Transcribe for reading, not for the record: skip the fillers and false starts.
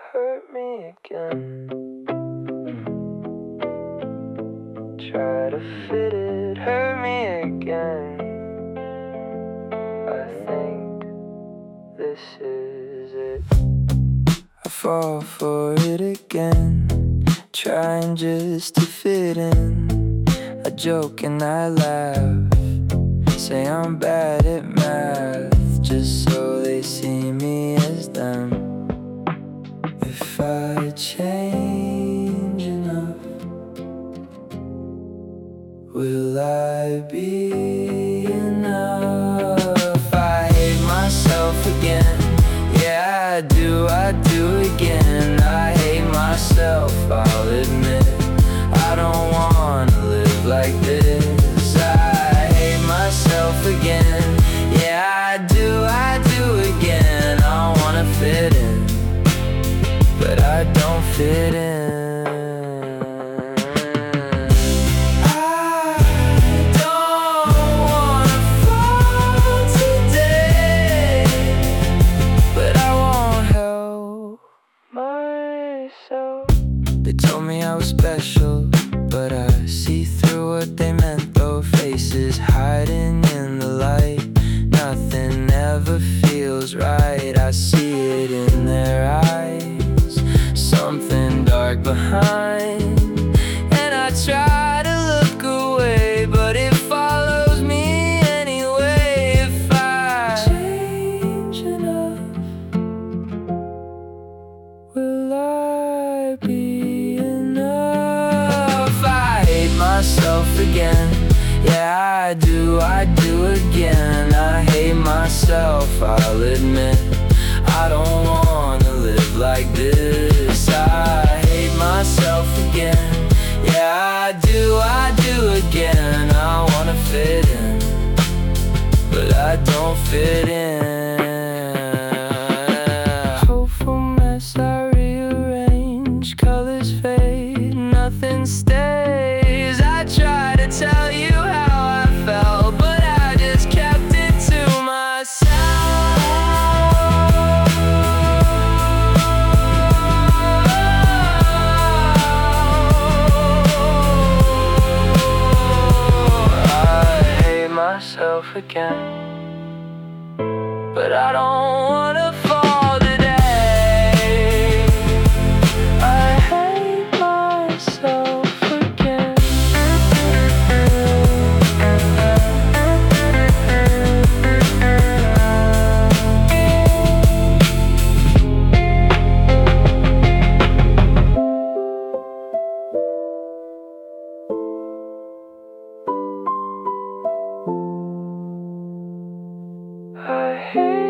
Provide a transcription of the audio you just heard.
hurt me again. Try to fit it, hurt me again. I think this is it. I fall for it again, trying just to fit in. I joke and I laugh, say I'm bad at math, just so they see me as them. If I change enough, will I be enough? I hate myself again, yeah I do again. I hate myself, I'll admit. I don't wanna live like this. I hate myself again, yeah I do again. I wanna fit in, but I don't fit in. They told me I was special, but I see through what they meant. Though faces hiding in the light, nothing ever feels right. I see it in their eyes, something dark behind. And I try to look away, but it follows me anyway. If I change enough, will I be enough? I hate myself again, yeah I do again. I hate myself, I'll admit. I don't wanna live like this. I hate myself again, yeah I do again. I wanna fit in, but I don't fit in. Hopeful mess, I rearrange, colors fade, nothing stays. I try to tell you how I felt, but I just kept it to myself. I hate myself again, but I don't wanna fall today. I hate myself again. I hate